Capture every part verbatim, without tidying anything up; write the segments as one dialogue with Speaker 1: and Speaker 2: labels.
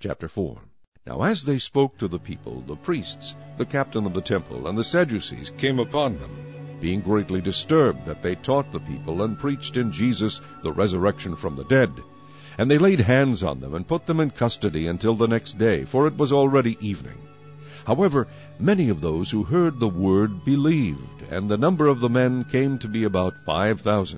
Speaker 1: Chapter four. Now as they spoke to the people, the priests, the captain of the temple, and the Sadducees came upon them, being greatly disturbed that they taught the people and preached in Jesus the resurrection from the dead. And they laid hands on them and put them in custody until the next day, for it was already evening. However, many of those who heard the word believed, and the number of the men came to be about five thousand.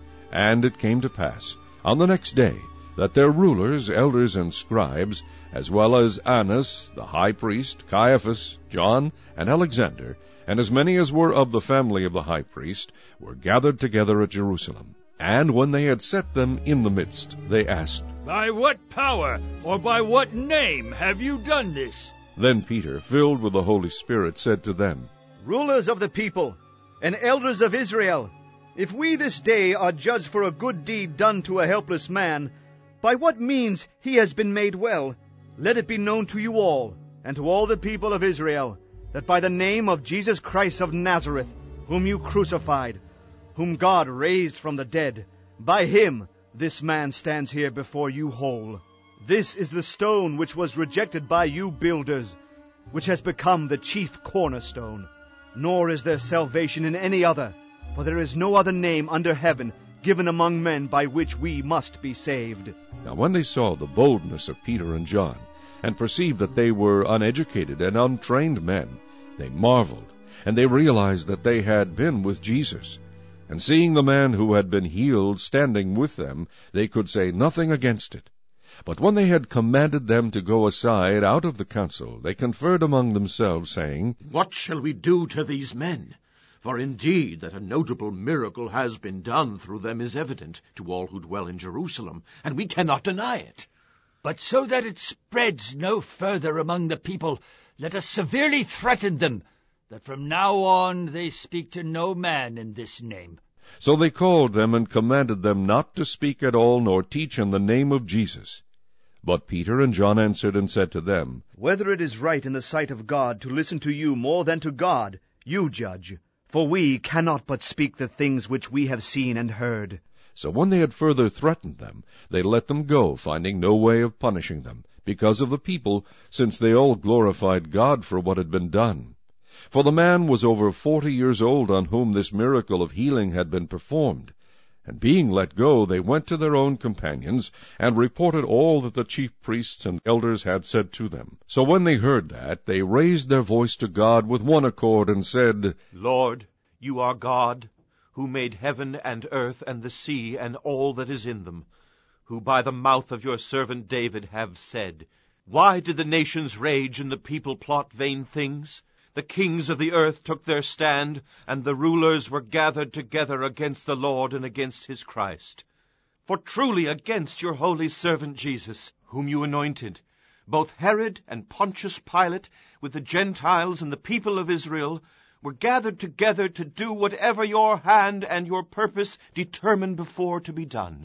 Speaker 1: And it came to pass, on the next day, that their rulers, elders, and scribes, as well as Annas, the high priest, Caiaphas, John, and Alexander, and as many as were of the family of the high priest, were gathered together at Jerusalem. And when they had set them in the midst, they asked,
Speaker 2: By what power or by what name have you done this?
Speaker 1: Then Peter, filled with the Holy Spirit, said to them,
Speaker 3: Rulers of the people, and elders of Israel, if we this day are judged for a good deed done to a helpless man, by what means he has been made well, let it be known to you all, and to all the people of Israel, that by the name of Jesus Christ of Nazareth, whom you crucified, whom God raised from the dead, by him this man stands here before you whole. This is the stone which was rejected by you builders, which has become the chief cornerstone. Nor is there salvation in any other, for there is no other name under heaven given among men by which we must be saved.
Speaker 1: Now when they saw the boldness of Peter and John, and perceived that they were uneducated and untrained men, they marveled, and they realized that they had been with Jesus. And seeing the man who had been healed standing with them, they could say nothing against it. But when they had commanded them to go aside out of the council, they conferred among themselves, saying,
Speaker 4: What shall we do to these men? For indeed that a notable miracle has been done through them is evident to all who dwell in Jerusalem, and we cannot deny it.
Speaker 2: But so that it spreads no further among the people, let us severely threaten them, that from now on they speak to no man in this name.
Speaker 1: So they called them and commanded them not to speak at all, nor teach in the name of Jesus. But Peter and John answered and said to them,
Speaker 3: Whether it is right in the sight of God to listen to you more than to God, you judge. For we cannot but speak the things which we have seen and heard.
Speaker 1: So when they had further threatened them, they let them go, finding no way of punishing them, because of the people, since they all glorified God for what had been done. For the man was over forty years old on whom this miracle of healing had been performed. And being let go, they went to their own companions, and reported all that the chief priests and elders had said to them. So when they heard that, they raised their voice to God with one accord, and said,
Speaker 5: Lord, you are God, who made heaven and earth and the sea and all that is in them, who by the mouth of your servant David have said, Why did the nations rage and the people plot vain things? The kings of the earth took their stand, and the rulers were gathered together against the Lord and against his Christ. For truly against your holy servant Jesus, whom you anointed, both Herod and Pontius Pilate, with the Gentiles and the people of Israel, were gathered together to do whatever your hand and your purpose determined before to be done.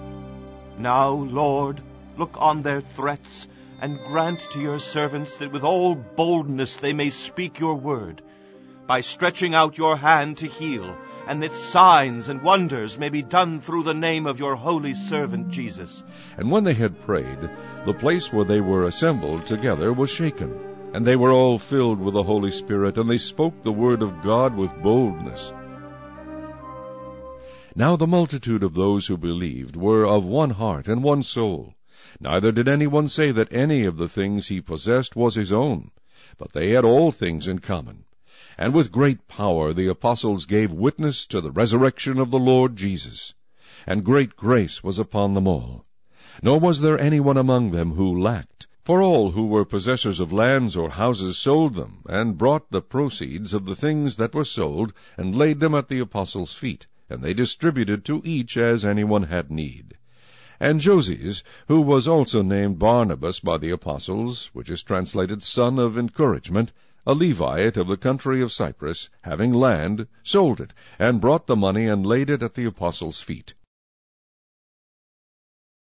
Speaker 5: Now, Lord, look on their threats, and grant to your servants that with all boldness they may speak your word, by stretching out your hand to heal, and that signs and wonders may be done through the name of your holy servant Jesus.
Speaker 1: And when they had prayed, the place where they were assembled together was shaken, and they were all filled with the Holy Spirit, and they spoke the word of God with boldness. Now the multitude of those who believed were of one heart and one soul. Neither did anyone say that any of the things he possessed was his own, but they had all things in common. And with great power the apostles gave witness to the resurrection of the Lord Jesus. And great grace was upon them all. Nor was there anyone among them who lacked. For all who were possessors of lands or houses sold them, and brought the proceeds of the things that were sold, and laid them at the apostles' feet, and they distributed to each as anyone had need. And Joses, who was also named Barnabas by the apostles, which is translated Son of Encouragement, a Levite of the country of Cyprus, having land, sold it, and brought the money and laid it at the apostles' feet.